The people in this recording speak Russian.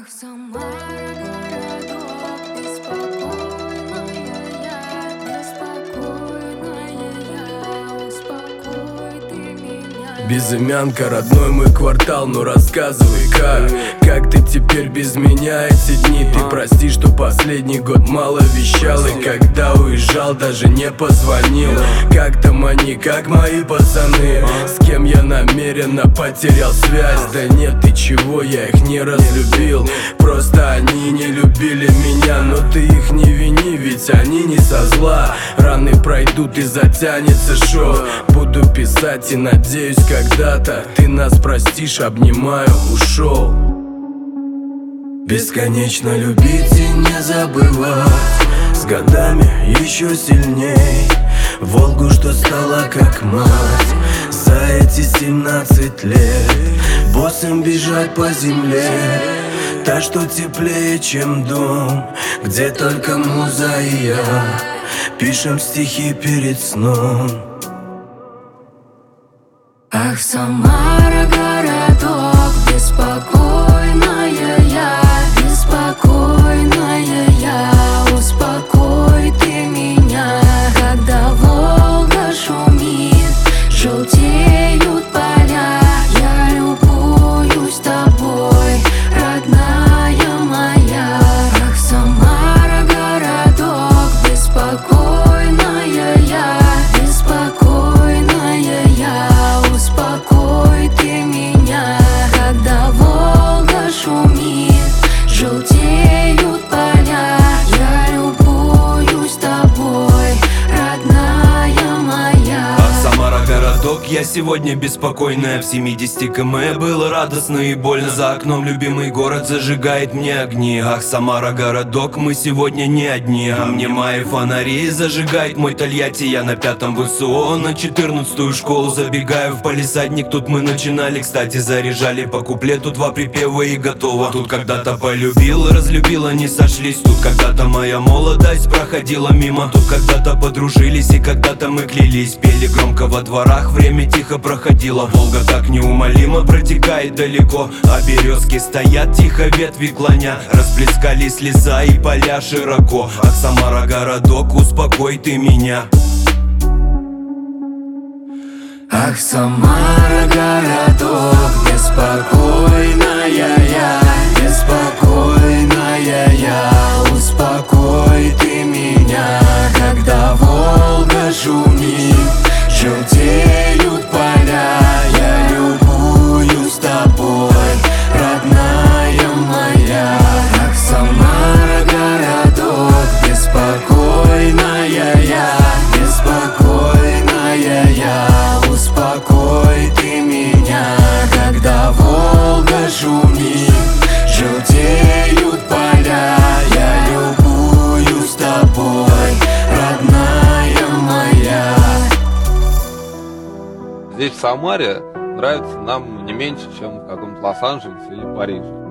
Ах, Самара, городок, беспокойная я, успокой ты меня. Безымянка, родной мой квартал, ну рассказывай, как ты теперь без меня эти дни? Ты прости, что последний год мало вещал, и когда уезжал, даже не позвонил. Как там они, как мои пацаны, с кем я намеренно потерял связь? Да нет, ты чего, я их не разлюбил, просто они не любили меня. Но ты их не вини, ведь они не со зла. Раны пройдут и затянется шоу. Буду писать и надеюсь, когда-то ты нас простишь, обнимаю, ушел. Бесконечно любить и не забывать, с годами еще сильней. Волгу, что стала как мать, за эти 17 лет. Босым бежать по земле, та, что теплее, чем дом, где только муза и я пишем стихи перед сном. Ах, Самара, городок, беспокойная я, успокой ты меня. Когда Волга шумит, желтеют поля, я любуюсь тобой, родная моя. Ах, Самара, городок, беспокойная я, успокой ты меня. Когда Волга шумит, желтеют поля, я любуюсь тобой, родная моя. Ах, Самара, городок, я сегодня беспокойная. В 70 км было радостно и больно. За окном любимый город зажигает мне огни. Ах, Самара, городок, мы сегодня не одни. А мне мои фонари зажигает мой Тольятти. Я на 5-м ВСО, на 14-ю школу забегаю в палисадник. Тут мы начинали, кстати, заряжали по куплету 2 припева и готово. Тут когда-то полюбил, разлюбила, не сошлись. Тут когда-то моя молодость проходила мимо. Тут когда-то подружились и когда-то мы клялись. Пели громко во дворах, время тихо проходило. Волга так неумолимо протекает далеко, а березки стоят тихо, ветви клоня. Расплескались леса и поля широко. Ах, Самара, городок, успокой ты меня. Ах, Самара, городок, беспокойная я, успокой ты меня. Когда Волга шумит, желтеют поля, я любуюсь тобой, родная моя. Ах, Самара, городок, беспокойная я, успокой ты меня. Когда Волга шумит, желтеют поля, я любуюсь тобой, родная моя. Здесь, в Самаре, нравится нам не меньше, чем в каком-то Лос-Анджелесе или Париже.